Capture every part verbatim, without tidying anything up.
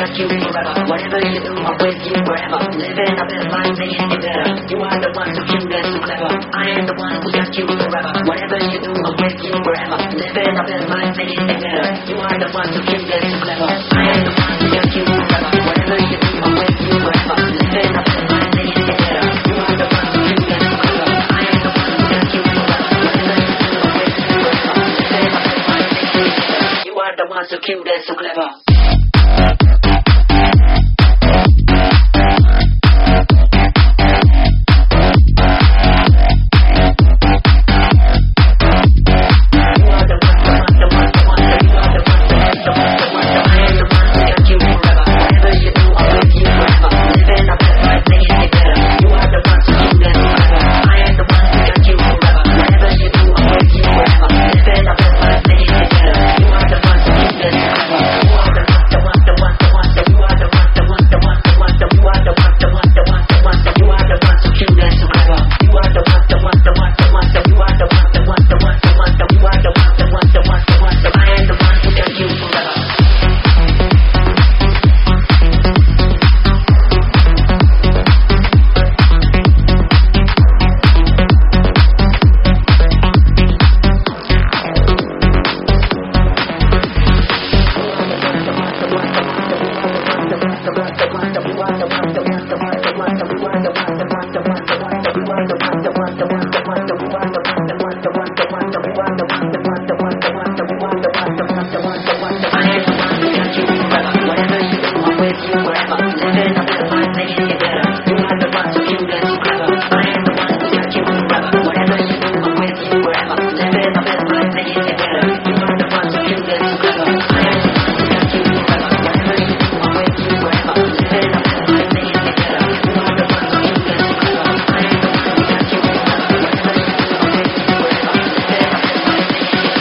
got you forever. Whatever you do, I'm with you forever. Living a best life, making it better. You are the one so cute and so clever. I am the one who got you forever. Whatever you do, I'm with you forever. Living a best life, making it better. You are the one so cute and so clever. I am the one who got you forever. Whatever you do, I'm with you forever. Living a best life, making it better. You are the one so cute and so clever. I am the one who got you forever. Whatever you do, I'm with you forever. Living a best life, making it better. You are the one so cute and so clever.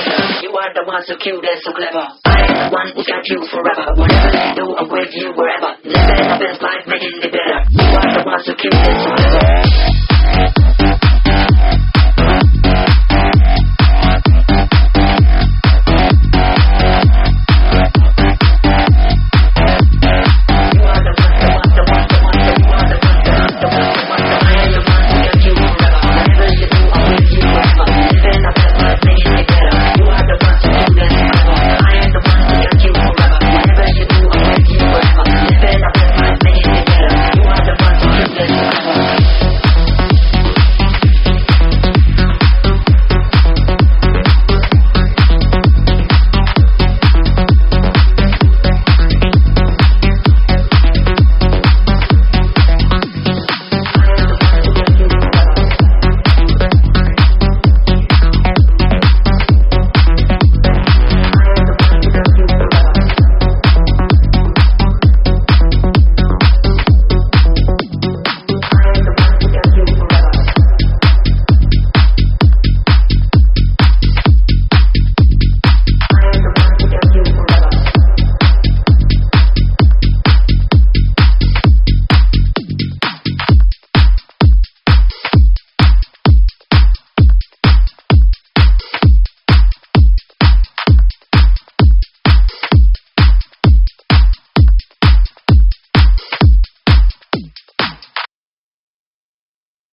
So cute and so clever. I am the one who's got you forever. Whatever you do, I'm with you wherever.